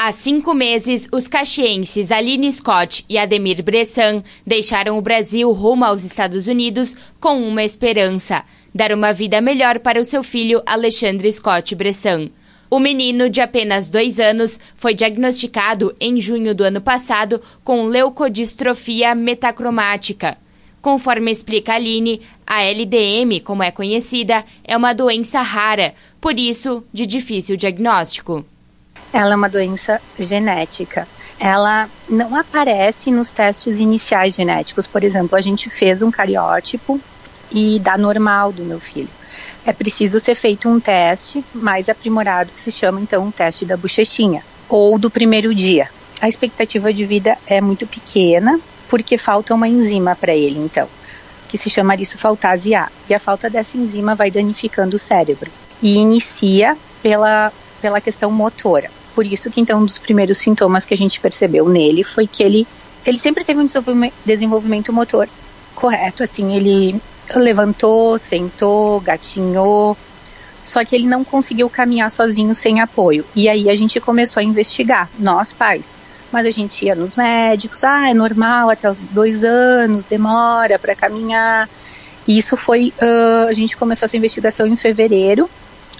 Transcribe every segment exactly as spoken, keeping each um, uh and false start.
Há cinco meses, os caxienses Aline Scott e Ademir Bressan deixaram o Brasil rumo aos Estados Unidos com uma esperança: dar uma vida melhor para o seu filho Alexandre Scott Bressan. O menino, de apenas dois anos, foi diagnosticado em junho do ano passado com leucodistrofia metacromática. Conforme explica Aline, a L D M, como é conhecida, é uma doença rara, por isso de difícil diagnóstico. Ela é uma doença genética. Ela não aparece nos testes iniciais genéticos. Por exemplo, a gente fez um cariótipo e dá normal do meu filho. É preciso ser feito um teste mais aprimorado, que se chama então um teste da bochechinha, ou do primeiro dia. A expectativa de vida é muito pequena, porque falta uma enzima para ele, então, que se chama eriçofaltase A. E a falta dessa enzima vai danificando o cérebro e inicia pela, pela questão motora. Por isso que, então, um dos primeiros sintomas que a gente percebeu nele foi que ele, ele sempre teve um desenvolvimento motor correto, assim, ele levantou, sentou, gatinhou, só que ele não conseguiu caminhar sozinho sem apoio. E aí a gente começou a investigar, nós pais. Mas a gente ia nos médicos, ah, é normal, até os dois anos, demora para caminhar. E isso foi, uh, a gente começou essa investigação em fevereiro,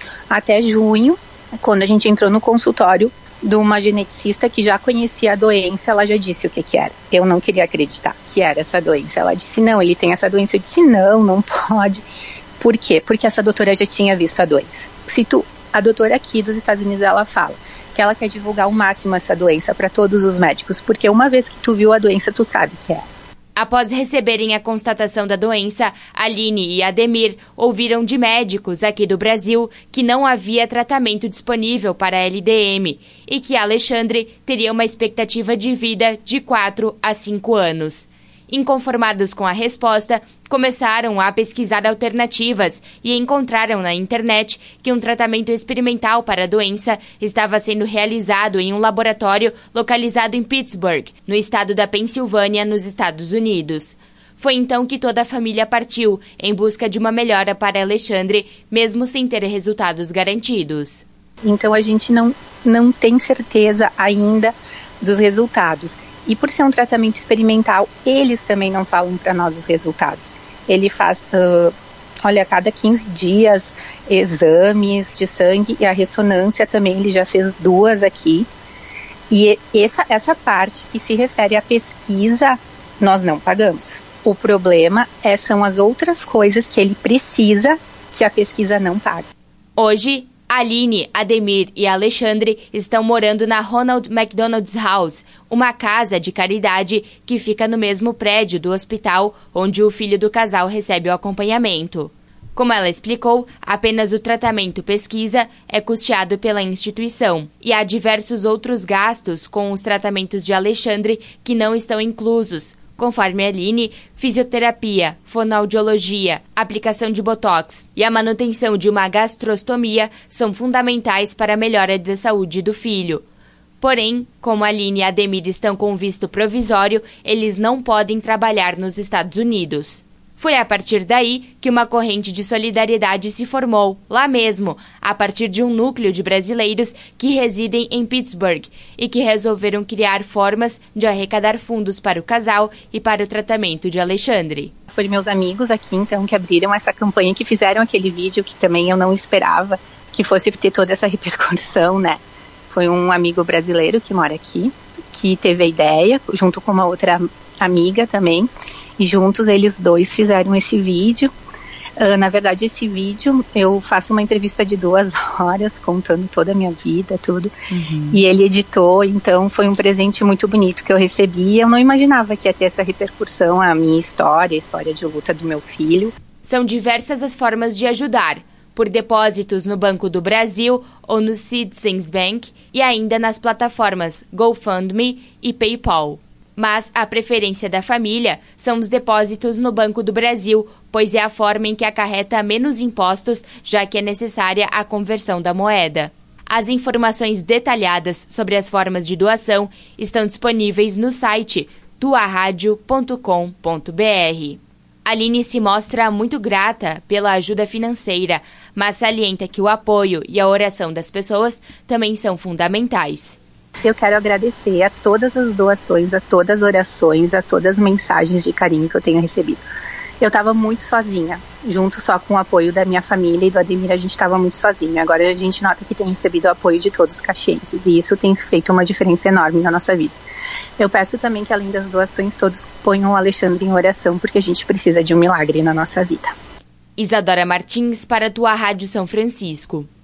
até junho, quando a gente entrou no consultório de uma geneticista que já conhecia a doença. Ela já disse o que que era. Eu não queria acreditar que era essa doença. Ela disse, não, ele tem essa doença. Eu disse, não, não pode. Por quê? Porque essa doutora já tinha visto a doença. Se tu, a doutora aqui dos Estados Unidos, ela fala que ela quer divulgar ao máximo essa doença para todos os médicos, porque uma vez que tu viu a doença, tu sabe que é. Após receberem a constatação da doença, Aline e Ademir ouviram de médicos aqui do Brasil que não havia tratamento disponível para a L D M e que Alexandre teria uma expectativa de vida de quatro a cinco anos. Inconformados com a resposta, começaram a pesquisar alternativas e encontraram na internet que um tratamento experimental para a doença estava sendo realizado em um laboratório localizado em Pittsburgh, no estado da Pensilvânia, nos Estados Unidos. Foi então que toda a família partiu em busca de uma melhora para Alexandre, mesmo sem ter resultados garantidos. Então a gente não, não tem certeza ainda dos resultados. E por ser um tratamento experimental, eles também não falam para nós os resultados. Ele faz, uh, olha, a cada quinze dias, exames de sangue e a ressonância também, ele já fez duas aqui. E essa, essa parte que se refere à pesquisa, nós não pagamos. O problema é, são as outras coisas que ele precisa que a pesquisa não paga. Hoje, Aline, Ademir e Alexandre estão morando na Ronald McDonald's House, uma casa de caridade que fica no mesmo prédio do hospital onde o filho do casal recebe o acompanhamento. Como ela explicou, apenas o tratamento pesquisa é custeado pela instituição e há diversos outros gastos com os tratamentos de Alexandre que não estão inclusos. Conforme a Aline, fisioterapia, fonoaudiologia, aplicação de botox e a manutenção de uma gastrostomia são fundamentais para a melhora da saúde do filho. Porém, como a Aline e a Ademir estão com visto provisório, eles não podem trabalhar nos Estados Unidos. Foi a partir daí que uma corrente de solidariedade se formou, lá mesmo, a partir de um núcleo de brasileiros que residem em Pittsburgh e que resolveram criar formas de arrecadar fundos para o casal e para o tratamento de Alexandre. Foram meus amigos aqui, então, que abriram essa campanha, que fizeram aquele vídeo que também eu não esperava que fosse ter toda essa repercussão, né? Foi um amigo brasileiro que mora aqui, que teve a ideia, junto com uma outra amiga também, e juntos eles dois fizeram esse vídeo. Uh, na verdade, esse vídeo eu faço uma entrevista de duas horas contando toda a minha vida, tudo. Uhum. E ele editou, então foi um presente muito bonito que eu recebi. Eu não imaginava que ia ter essa repercussão, a minha história, a história de luta do meu filho. São diversas as formas de ajudar, por depósitos no Banco do Brasil ou no Citizens Bank e ainda nas plataformas GoFundMe e PayPal. Mas a preferência da família são os depósitos no Banco do Brasil, pois é a forma em que acarreta menos impostos, já que é necessária a conversão da moeda. As informações detalhadas sobre as formas de doação estão disponíveis no site tua rádio ponto com ponto b r. Aline se mostra muito grata pela ajuda financeira, mas salienta que o apoio e a oração das pessoas também são fundamentais. Eu quero agradecer a todas as doações, a todas as orações, a todas as mensagens de carinho que eu tenho recebido. Eu estava muito sozinha, junto só com o apoio da minha família e do Ademir, a gente estava muito sozinha. Agora a gente nota que tem recebido o apoio de todos os caxienses e isso tem feito uma diferença enorme na nossa vida. Eu peço também que, além das doações, todos ponham o Alexandre em oração, porque a gente precisa de um milagre na nossa vida. Isadora Martins, para a tua Rádio São Francisco.